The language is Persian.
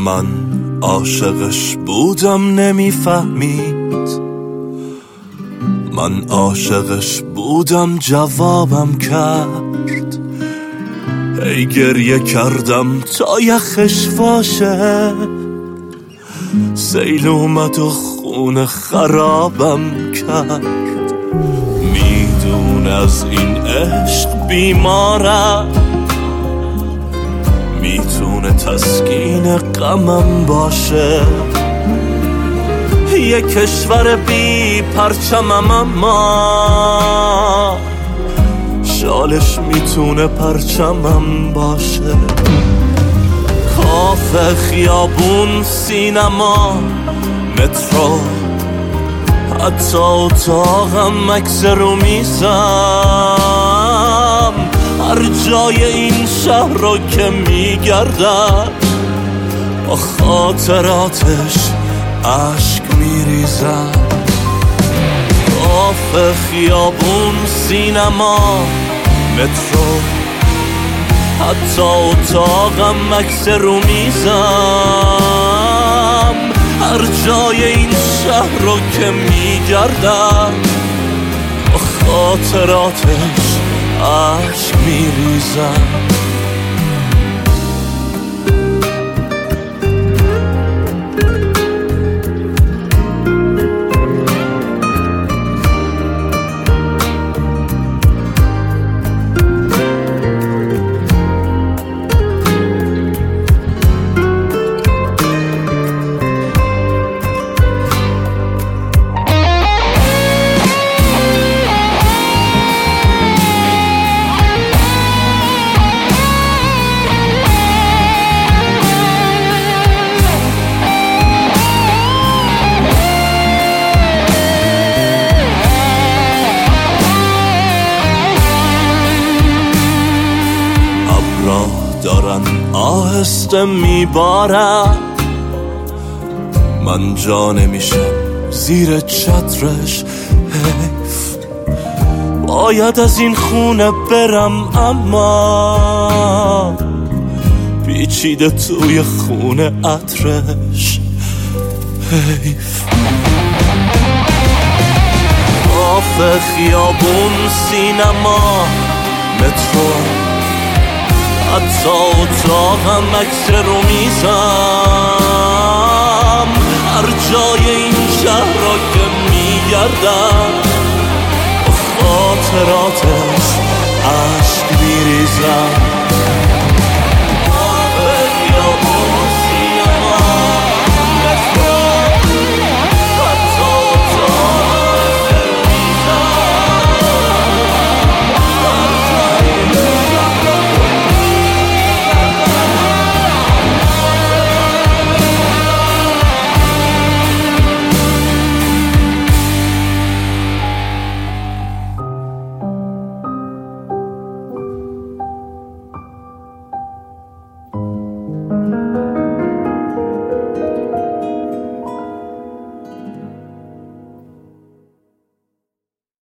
من عاشقش بودم نمیفهمید، من عاشقش بودم جوابم کرد. ای گریه کردم تا یخش واشه، سیل اومد و خونه خرابم کرد. میدون از این عشق بیمارم، میتونه تسکین غمم باشه. یه کشور بی پرچمم اما شالش میتونه پرچمم باشه. کافه، خیابون، سینما، مترو، حتی اتاقم، عکس رو میزم، هر جای این شهر رو که میگردم با خاطراتش عشق میریزم. کافه، خیابون، سینما، مترو، حتی اتاقم، عکس رو میزم، هر جای این شهر رو که میگردم با خاطراتش عشق میریزم. دارن آهسته میبارم، من جا نمیشم زیر چترش. حیف، باید از این خونه برم اما پیچیده توی خونه عطرش. حیف. کافه، خیابون، سینما، مترو، حتی اتاقم، عکس رو میزم، هر جای این شهر را که میگردم با خاطراتش عشق میریزم.